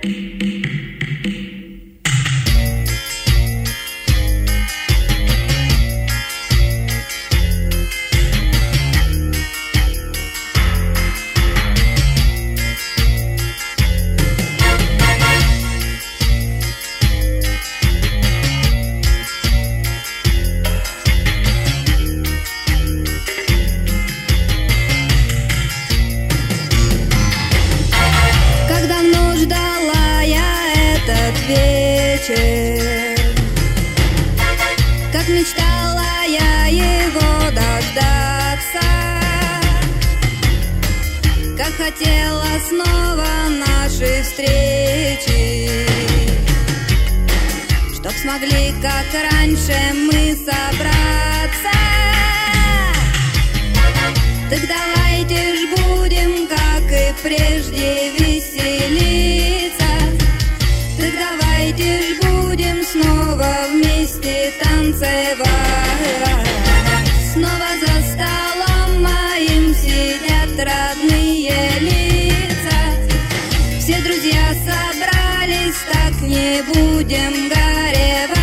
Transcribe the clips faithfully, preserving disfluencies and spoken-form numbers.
Как мечтала я его дождаться, как хотела снова нашей встречи, чтоб смогли, как раньше, мы собраться. Так давайте ж будем, как и прежде, веселиться. Так давайте ж будем снова вместе танцевать. Снова за столом моим сидят родные лица. Все друзья собрались, так не будем горевать.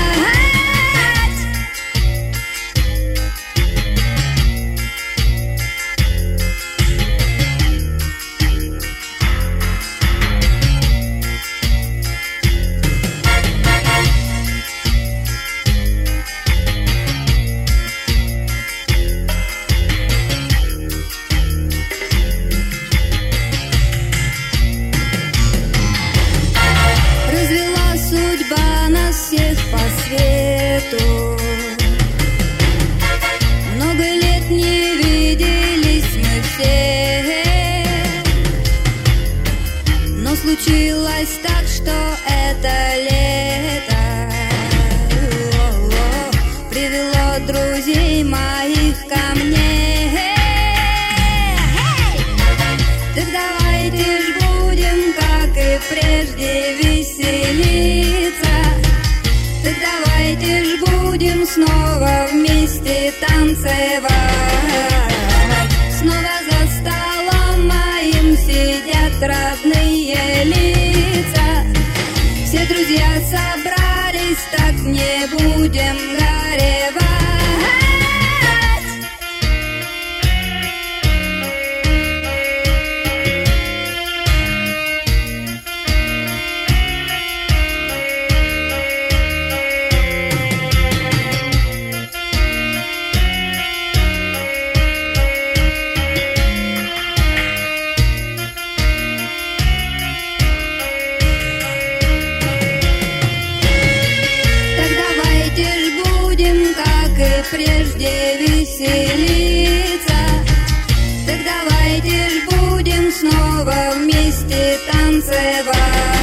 Всех по свету. Много лет не виделись мы все, но случилось так, что это лето привело друзей моих ко мне. Так давайте ж будем, как и прежде, веселиться. Так давайте ж будем снова вместе танцевать. Снова за столом моим сидят родные лица. Все друзья собрались, так не будем горевать. Прежде веселиться. Так давайте ж будем снова вместе танцевать.